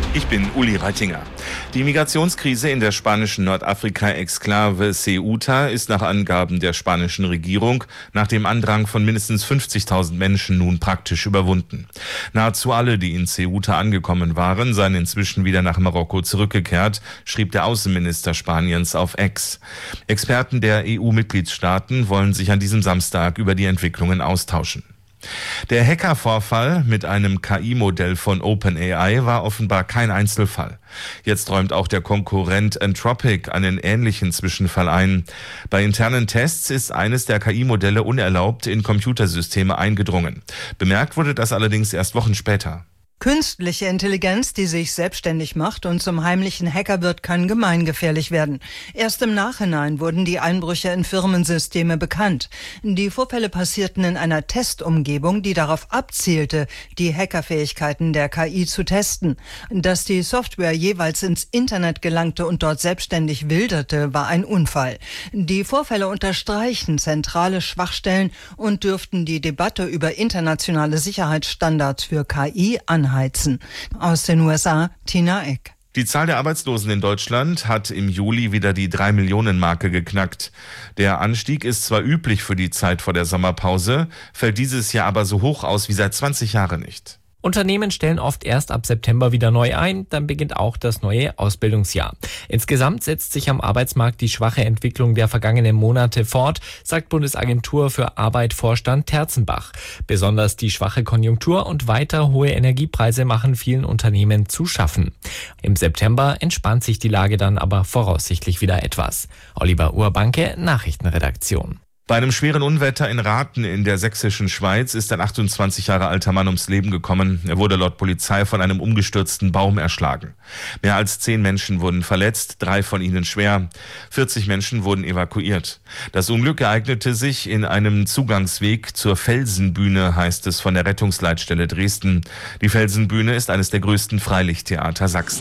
Ich bin Uli Reitinger. Die Migrationskrise in der spanischen Nordafrika-Exklave Ceuta ist nach Angaben der spanischen Regierung nach dem Andrang von mindestens 50.000 Menschen nun praktisch überwunden. Nahezu alle, die in Ceuta angekommen waren, seien inzwischen wieder nach Marokko zurückgekehrt, schrieb der Außenminister Spaniens auf X. Experten der EU-Mitgliedstaaten wollen sich an diesem Samstag über die Entwicklungen austauschen. Der Hackervorfall mit einem KI-Modell von OpenAI war offenbar kein Einzelfall. Jetzt räumt auch der Konkurrent Anthropic einen ähnlichen Zwischenfall ein. Bei internen Tests ist eines der KI-Modelle unerlaubt in Computersysteme eingedrungen. Bemerkt wurde das allerdings erst Wochen später. Künstliche Intelligenz, die sich selbstständig macht und zum heimlichen Hacker wird, kann gemeingefährlich werden. Erst im Nachhinein wurden die Einbrüche in Firmensysteme bekannt. Die Vorfälle passierten in einer Testumgebung, die darauf abzielte, die Hackerfähigkeiten der KI zu testen. Dass die Software jeweils ins Internet gelangte und dort selbstständig wilderte, war ein Unfall. Die Vorfälle unterstreichen zentrale Schwachstellen und dürften die Debatte über internationale Sicherheitsstandards für KI anheizen. Aus den USA, Tina Eck. Die Zahl der Arbeitslosen in Deutschland hat im Juli wieder die 3-Millionen-Marke geknackt. Der Anstieg ist zwar üblich für die Zeit vor der Sommerpause, fällt dieses Jahr aber so hoch aus wie seit 20 Jahren nicht. Unternehmen stellen oft erst ab September wieder neu ein, dann beginnt auch das neue Ausbildungsjahr. Insgesamt setzt sich am Arbeitsmarkt die schwache Entwicklung der vergangenen Monate fort, sagt Bundesagentur für Arbeit-Vorstand Terzenbach. Besonders die schwache Konjunktur und weiter hohe Energiepreise machen vielen Unternehmen zu schaffen. Im September entspannt sich die Lage dann aber voraussichtlich wieder etwas. Oliver Urbanke, Nachrichtenredaktion. Bei einem schweren Unwetter in Rathen in der sächsischen Schweiz ist ein 28 Jahre alter Mann ums Leben gekommen. Er wurde laut Polizei von einem umgestürzten Baum erschlagen. Mehr als 10 Menschen wurden verletzt, 3 von ihnen schwer. 40 Menschen wurden evakuiert. Das Unglück ereignete sich in einem Zugangsweg zur Felsenbühne, heißt es von der Rettungsleitstelle Dresden. Die Felsenbühne ist eines der größten Freilichttheater Sachsens.